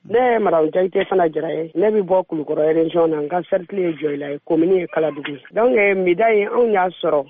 ne mara jaite fana jaraye ne bi bo Kulukoro region na nga cercle joyla commune Kaladugu donc midai on ya soro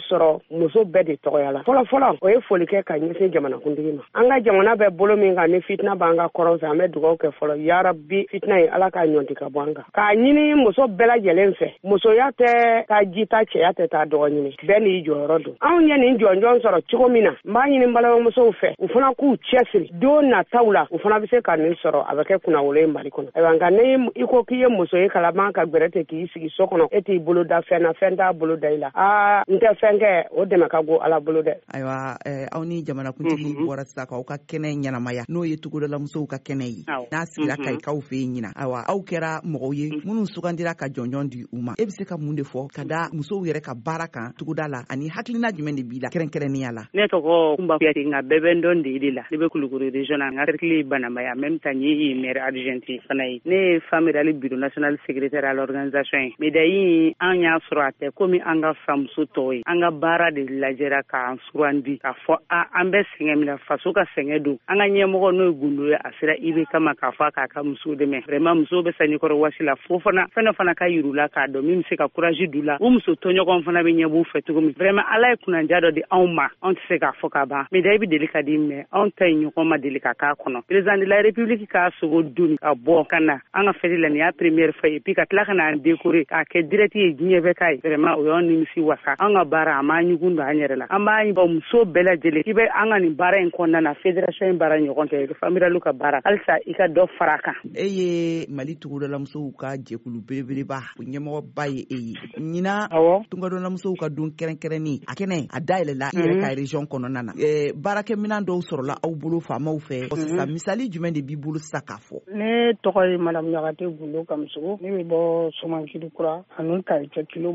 muso bɛɛ de tɔgɔyala fɔlɔ o ye foli kɛ ka ɲɛsin jamana kuntigi ma an ka jamana bɛɛ bolo min kan ni fitna b'an ka kɔrɔn fɛ an bɛ dugawu kɛ fɔlɔ ya rabbi fitna ye ala ka ɲɔnti ka bɔ an kan k'a ɲini muso bɛɛ lajɛlen fɛ musoya tɛ ka jita cɛya tɛ taa dɔgɔ ɲini bɛɛ n'i jɔyɔrɔ don anw ye nin jɔnjɔn sɔrɔ cogo min na n b'a ɲini balimamusow fɛ u fana k'u cɛsiri don nataw la u fana bɛ se ka nin sɔrɔ a bɛ kɛ kunnawolo ye Mali kɔnɔ ayiwa nka ni i ko k'i ye muso ye kalaman ka gbɛrɛ ten k'i sigi so kɔnɔ e t'i bolo da fɛn na fɛn t'a bolo da i la n tɛ fɛn kɛ o dɛmɛ ka go ala bolo dɛ ayiwa aw ni jamana kuntigi bɔra sisan k'aw ka kɛnɛ ɲɛnamaya n'o ye togodalamusow ka kɛnɛ ye n'a sigira Kayikaw fɛ yen ɲina ayiwa aw kɛra mɔgɔw ye minnu sugandira ka jɔnjɔn di u ma e bɛ se ka mun de fɔ ka da musow yɛrɛ ka baara kan togoda la ani hakilina jumɛn de b'i la kɛrɛnkɛrɛnnenya la ne tɔgɔ Kumba Kuyate nka bɛɛ bɛ n dɔn de la ne bɛ Kulukoro region na n ka cercle Banamaya même temps n ye maire adjointe fana ye ne ye femme rurale bureau national secrétaire à l'organisation ye médaille an y'a sɔrɔ a tɛ komi an ka famuso tɔw ye an ka baara de lajɛra k'an surandi k'a fɔ an bɛ sɛgɛn min na faso ka sɛgɛn don an ka ɲɛmɔgɔ n'o ye gundo ye a sera IBK kama k'a fɔ k'a ka muso dɛmɛ vraiment muso bɛ sanikɔrɔ wasi la fo fana ka yirula k'a dɔn min bɛ se ka courage d'u la o muso tɔɲɔgɔn fana bɛ ɲɛ b'u fɛ cogo min vraiment ala ye kunnadiya dɔ di anw ma anw tɛ se k'a fɔ ka ban médaille bɛ deli ka di mɛ anw ta in ɲɔgɔn ma deli ka k'a kɔnɔ président de la république k'a sogo dun ka bɔ ka na an ka fête la nin y'a première fois et puis ka tila ka n'an décorer k'a kɛ direct ye diɲɛ bɛɛ k'a ye vraiment o y'an nimisi wasa an ka baara an b'a ɲugun don an yɛrɛ la an b'a ɲibɔ muso bɛɛ lajɛlen i bɛ an ka nin baara in kɔnɔna na fédération in baara ɲɔgɔn tɛ famiralu ka baara halisa i ka dɔ fara kan e ye Mali togodalamusow ka jɛkulu belebeleba o ɲɛmɔgɔba ye e ye ɲina togodalamusow ka don kɛrɛnkɛrɛnni a kɛnɛ a dayɛlɛla i yɛrɛ ka région kɔnɔna na baarakɛminɛn dɔw sɔrɔla aw bolo faamaw fɛ sisan misali jumɛn de b'i bolo sisan k'a fɔ ne tɔgɔ ye madame Ɲagate Gundo Kamusogo ne bɛ bɔ Somankirikura ani Kayika kilo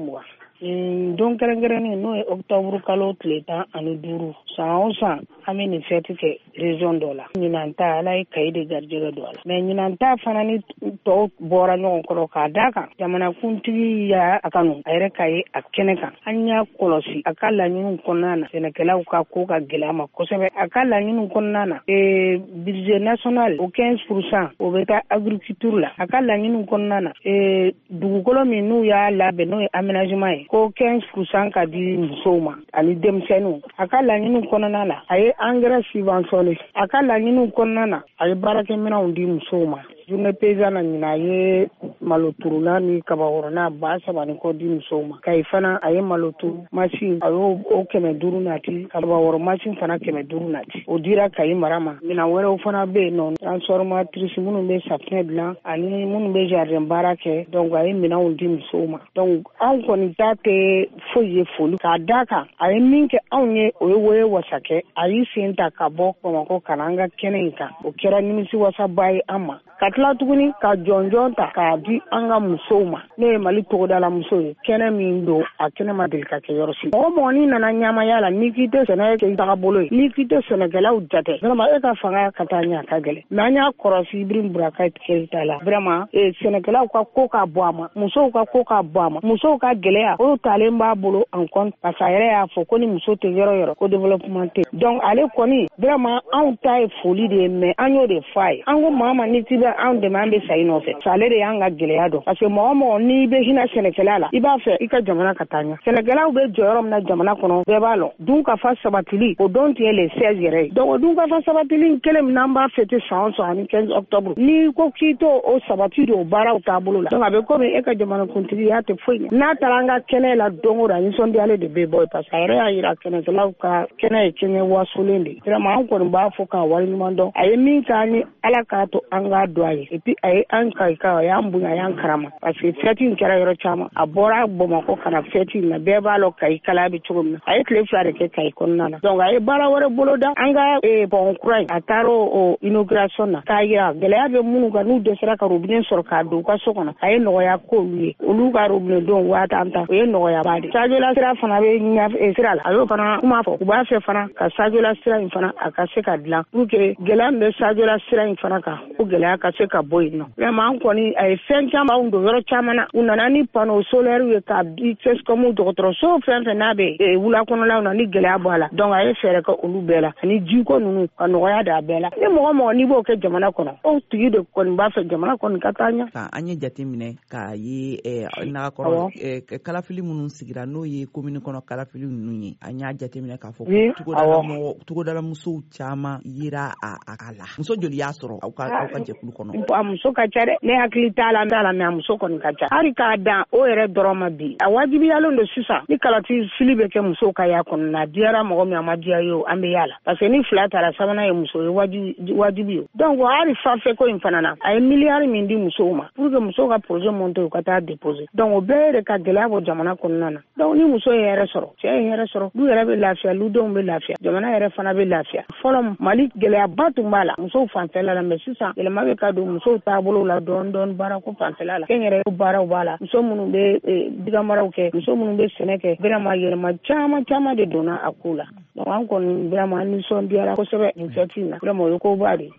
20 don kɛrɛnkɛrɛnnen n'o ye octobre kalo tile 15 san o san an bɛ nin fête kɛ région dɔ la ɲinan ta ala ye kayi de garijɛgɛ don a la mais ɲinan ta fana ni tɔw bɔra ɲɔgɔn kɔrɔ k'a d'a kan jamana kuntigi y'a a kanu a yɛrɛ ka ye a kɛnɛ kan an y'a kɔlɔsi a ka laɲiniw kɔnɔna na sɛnɛkɛlaw ka ko ka gɛlɛya ma kosɛbɛ a ka laɲiniw kɔnɔna na budget national o 15% o bɛ taa agriculture la a ka laɲiniw kɔnɔna na dugukolo min n'u y'a labɛn n'o ye aménagement ye ko 15% ka di musow ma ani denmisɛnninw a ka laɲiniw kɔnɔna na a ye engrais subventionné a ka laɲiniw kɔnɔna na a ye baarakɛminɛnw di musow ma journée paysanne na ɲina a ye maloturula ni kabakɔrɔna 3,000 ni kɔ di musow ma kayi fana a ye maloturu machine a y'o 500 nati kabakɔrɔ machine fana 500 nati o dira kayi mara ma minɛn wɛrɛw fana bɛ yen nɔ transformatrice minnu bɛ safunɛ dilan ani minnu bɛ jardin baara kɛ donc a ye minɛnw di musow ma donc anw kɔni ta tɛ foyi ye foli k'a d'a kan a ye min kɛ anw ye o ye woye wasa kɛ a y'i sen ta ka bɔ Bamakɔ ka na an ka kɛnɛ in kan o kɛra nimisi wasaba ye an ma ka tila tuguni ka jɔnjɔn ta k'a di an ka musow ma ne ye Mali togodala muso ye kɛnɛ min don a kɛnɛ ma deli ka kɛ yɔrɔ si mɔgɔ mɔgɔ n'i nana ɲamaya la n'i k'i tɛ sɛnɛ kɛ i tagabolo ye n'i k'i tɛ sɛnɛkɛlaw jate vraiment e ka fanga ka taa ɲɛ a ka gɛlɛn mais an y'a kɔrɔsi Ibrahim Buraka Keita la vraiment sɛnɛkɛlaw ka ko ka bɔ a ma musow ka ko ka bɔ a ma musow ka gɛlɛya o talen b'a bolo en compte parce que a yɛrɛ y'a fɔ ko ni muso tɛ yɔrɔ ko développement tɛ donc ale kɔni vraiment anw ta ye foli de ye mais an y'o de fɔ a ye an ko maa ma ni t'i bɛ anw dɛmɛ an bɛ sa i nɔfɛ ale de y'an ka gɛlɛya dɔn parce que mɔgɔ mɔgɔ n'i bɛ hinɛ sɛnɛkɛla la i b'a fɛ i ka jamana ka taa ɲɛ sɛnɛkɛlaw bɛ jɔ yɔrɔ min na jamana kɔnɔ bɛɛ b'a lɔn dun ka fa sabatili o don tun ye le 16 yɛrɛ ye donc o dun ka fa sabatili kelen min n'an b'a fêter san o san ani 15 octobre n'i ko k'i to o sabati don o baaraw taabolo la donc a bɛ komi e ka jamana kuntigi y'a tɛ foyi ɲɛ n'a taara an ka kɛnɛ la don o don a nisɔndiyalen de bɛ bɔ parce que a yɛrɛ y'a jira kɛnɛkɛlaw ka kɛnɛ ye kɛnɛ wasolen de ye vraiment an kɔni b'a fɔ k'a waleɲuman dɔn a ye min k'an ye ala k'a to an k'a dɔn a ye et puis a ye an Kayika a y'an bonya a y'an karama parce que fête in kɛra yɔrɔ caman a bɔra Bamakɔ ka na fête in na bɛɛ b'a lɔn Kayika la bɛ cogo min na a ye tile 2 de kɛ Kayi kɔnɔna na donc a ye baara wɛrɛ boloda an ka pont kura in a taara o inauguration na k'a jira gɛlɛya bɛ minnu kan n'u dɛsɛra ka robinet sɔrɔ k'a don u ka so kɔnɔ a ye nɔgɔya k'olu ye olu ka robinet don waati an ta o ye nɔgɔyaba de Sajola sira fana bɛ sira la a y'o fana kuma fɔ u b'a fɛ fana ka Sajola sira in fana a ka se ka dilan pour que gɛlɛya min bɛ Sajola sira in fana kan o gɛlɛya ka se ka bɔ yen nɔ vraiment an kɔni a ye fɛn caman don yɔrɔ caman na u nana ni panneau solaire ye ka di CSCOM dɔgɔtɔrɔso fɛn fɛn n'a bɛ wula kɔnɔlaw na ni gɛlɛya bɔ a la donc a ye fɛɛrɛ kɛ olu bɛɛ la ani jiko ninnu ka nɔgɔya d'a bɛɛ la ni mɔgɔ n'i b'o kɛ jamana kɔnɔ o tigi de kɔni b'a fɛ jamana kɔni ka taa ɲɛ. An ye jate minɛ k'a ye nakɔrɔ kalafili minnu sigira n'o ye commune kɔnɔ kalafili ninnu ye an y'a jate minɛ k'a fɔ togodala musow caman yera a la muso joli y'a sɔrɔ aw ka jɛkulu kɔnɔ. A muso ka ca dɛ ne hakili t'a la mais a muso kɔni ka ca hali k'a dan o yɛrɛ dɔrɔn ma bi a wajibiyalen don sisan ni kalafili bɛ kɛ musow ka y'a kɔnɔna diyara mɔgɔ min a ma diya ye o an bɛ y'a la parce que ni 2 taara sabanan ye muso ye wajibi ye donc hali FAFE ko in fana na a ye miliyari min di musow ma pour que musow ka projet monter u ka taa déposer donc o bɛɛ de ka gɛlɛya bɔ jamana kɔnɔna na donc ni muso ye hɛrɛ sɔrɔ cɛ ye hɛrɛ sɔrɔ du yɛrɛ bɛ lafiya ludenw bɛ lafiya jamana yɛrɛ fana bɛ lafiya fɔlɔ Mali gɛlɛyaba tun b'a la musow fanfɛla la mais sisan yɛlɛma bɛ ka don musow taabolo la dɔɔni baara ko fanfɛla la kɛnyɛrɛ baaraw b'a la muso minnu bɛ digamaraw kɛ muso minnu bɛ sɛnɛ kɛ vraiment yɛlɛma caman de donna a ko la donc an kɔni vraiment nisɔndiyara kosɛbɛ nin fête in na vraiment o ye koba de